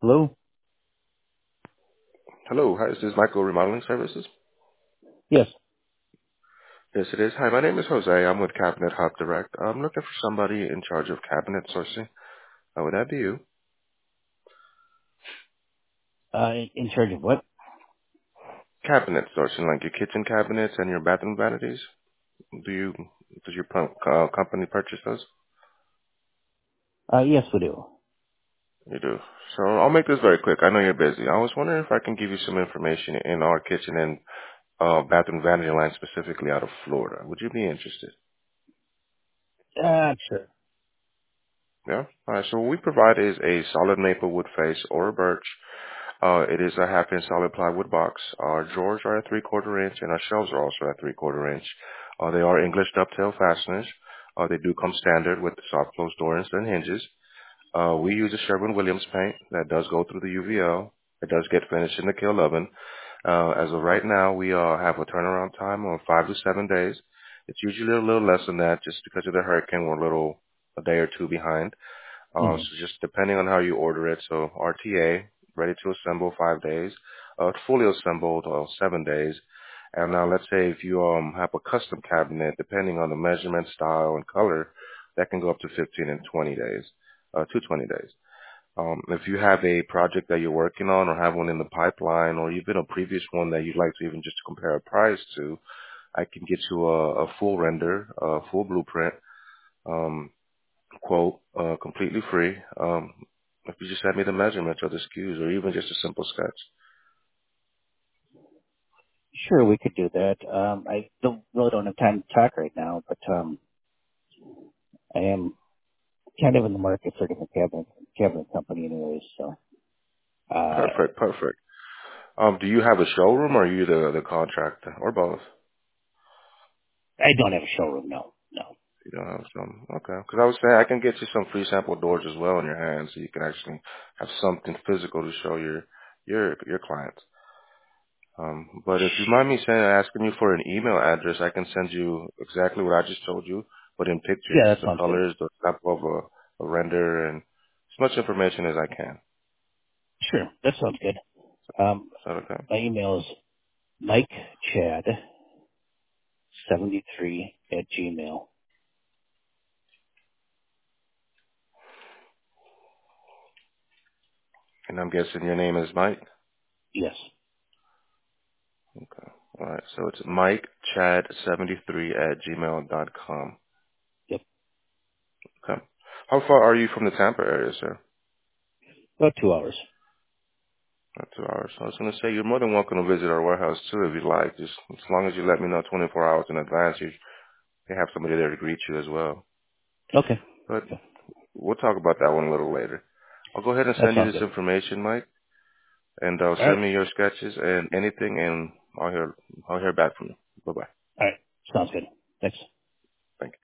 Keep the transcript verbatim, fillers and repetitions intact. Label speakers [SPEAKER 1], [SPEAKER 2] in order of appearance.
[SPEAKER 1] Hello?
[SPEAKER 2] Hello, hi, is this Michael Remodeling Services?
[SPEAKER 1] Yes.
[SPEAKER 2] Yes, it is. Hi, my name is Jose. I'm with Cabinet Hub Direct. I'm looking for somebody in charge of cabinet sourcing. Uh, would that be you?
[SPEAKER 1] Uh, in charge of what?
[SPEAKER 2] Cabinet sourcing, like your kitchen cabinets and your bathroom vanities. Do you, does your pump, uh, company purchase those?
[SPEAKER 1] Uh, yes, we do.
[SPEAKER 2] You do. So I'll make this very quick. I know you're busy. I was wondering if I can give you some information in our kitchen and uh, bathroom vanity line specifically out of Florida. Would you be interested?
[SPEAKER 1] Uh, sure.
[SPEAKER 2] Yeah. All right. So what we provide is a solid maple wood face or a birch. Uh, it is a half inch solid plywood box. Our drawers are at three quarter inch and our shelves are also at three quarter inch. Uh, they are English dovetail fasteners. Uh, they do come standard with the soft closed doors and hinges. Uh, we use a Sherwin-Williams paint that does go through the U V L. It does get finished in the kiln oven. Uh, as of right now, we uh, have a turnaround time of five to seven days. It's usually a little less than that just because of the hurricane. We're a little, a day or two behind. Uh,
[SPEAKER 1] Hmm.
[SPEAKER 2] so just depending on how you order it. So R T A, ready to assemble, five days. Uh, fully assembled, uh, seven days. And now let's say if you um have a custom cabinet, depending on the measurement, style, and color, that can go up to fifteen and twenty days, uh, to twenty days. Um, if you have a project that you're working on or have one in the pipeline or even a previous one that you'd like to even just compare a price to, I can get you a, a full render, a full blueprint. Um, quote, uh, completely free. Um, if you just send me the measurements or the S K Us or even just a simple sketch.
[SPEAKER 1] Sure, we could do that. Um, I don't, really don't have time to talk right now, but, um, I am kind of in the market for a different cabinet, cabinet company anyways, so, uh,
[SPEAKER 2] Perfect, perfect. Um, do you have a showroom or are you the, the contractor or both?
[SPEAKER 1] I don't have a showroom, no, no.
[SPEAKER 2] You don't have some, okay. Because I was saying I can get you some free sample doors as well in your hands so you can actually have something physical to show your your your clients. Um, but if you mind me saying asking you for an email address, I can send you exactly what I just told you, but in pictures,
[SPEAKER 1] Yeah, that
[SPEAKER 2] the
[SPEAKER 1] sounds good.
[SPEAKER 2] colors, the sample of a, a render, and as much information as I can.
[SPEAKER 1] Sure, that sounds good. Um,
[SPEAKER 2] Is that okay?
[SPEAKER 1] my email is Mike Chad seventy-three at Gmail.
[SPEAKER 2] And I'm guessing your name is Mike?
[SPEAKER 1] Yes.
[SPEAKER 2] Okay. All right. So it's Mike Chad seventy-three at gmail dot com.
[SPEAKER 1] Yep.
[SPEAKER 2] Okay. How far are you from the Tampa area, sir?
[SPEAKER 1] About two hours.
[SPEAKER 2] Not two hours. I was going to say you're more than welcome to visit our warehouse too if you'd like. Just as long as you let me know twenty-four hours in advance, you can have somebody there to greet you as well.
[SPEAKER 1] Okay.
[SPEAKER 2] But we'll talk about that one a little later. I'll go ahead and
[SPEAKER 1] That
[SPEAKER 2] send you
[SPEAKER 1] sounds
[SPEAKER 2] this
[SPEAKER 1] good.
[SPEAKER 2] information, Mike, and uh,
[SPEAKER 1] All right.
[SPEAKER 2] send me your sketches and anything, and I'll hear I'll hear back from you. Bye bye.
[SPEAKER 1] All right. Sounds good. Thanks.